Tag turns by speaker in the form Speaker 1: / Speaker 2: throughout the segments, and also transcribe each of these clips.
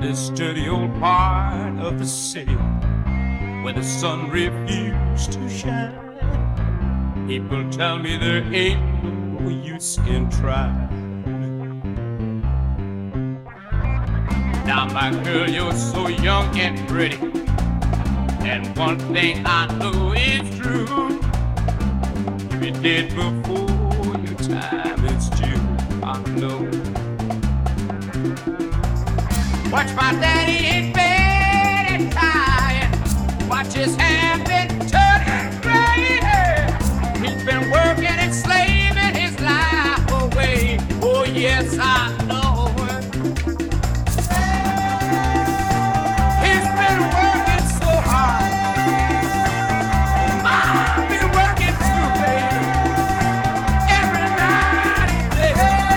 Speaker 1: this dirty old part of the city where the sun refused to shine. People tell me there ain't no use in trying. Now, my girl, you're so young and pretty, and one thing I know is true: you'll be dead before your time is due. I know. Watch my daddy in bed and tired. Watch his hand been turning gray. He's been working and slaving his life away. Oh yes, I know. He's been working so hard. I've been working too, baby. Every night and day.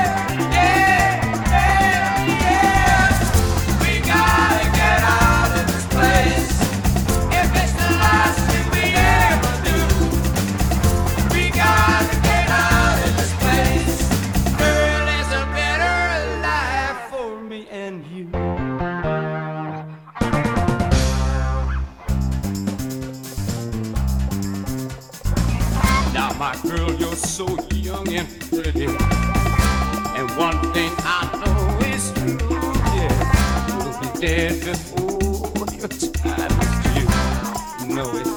Speaker 1: Yeah. We gotta get out of this place. If it's the last thing we ever do, we gotta get out of this place. Girl, there's a better life for me and you. Now, my girl, you're so young and pretty, and one thing I know is true, yeah, you'll be dead before your time is due. You know it.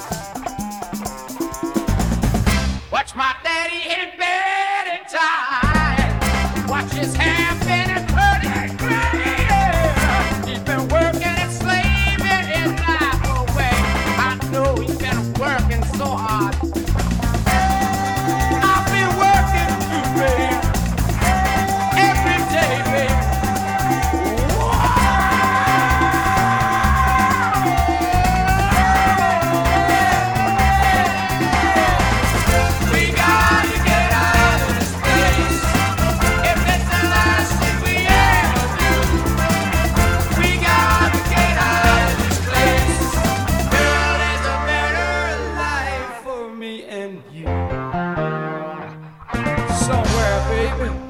Speaker 1: Watch my daddy in bed and tired. Watch his hand been and turning gray. He's been working and slaving his life away. I know he's been working so hard. I've been working too, baby. Every day, baby. We gotta get out of this place. If it's the last thing we ever do, we gotta get out of this place. Girl, there's a better life for me and you. Somewhere, baby.